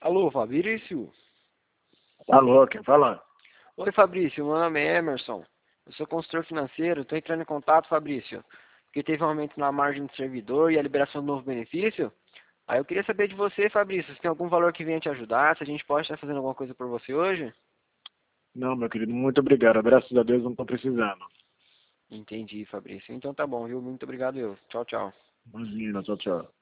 Alô, Fabrício? Alô, quem fala? Oi, Fabrício, meu nome é Emerson. Eu sou consultor financeiro, estou entrando em contato, Fabrício, porque teve um aumento na margem do servidor e a liberação do novo benefício. Aí eu queria saber de você, Fabrício, se tem algum valor que venha te ajudar, se a gente pode estar fazendo alguma coisa por você hoje? Não, meu querido, muito obrigado. Graças a Deus não estou precisando. Entendi, Fabrício. Então tá bom, viu? Muito obrigado eu. Tchau, tchau. Imagina, tchau, tchau.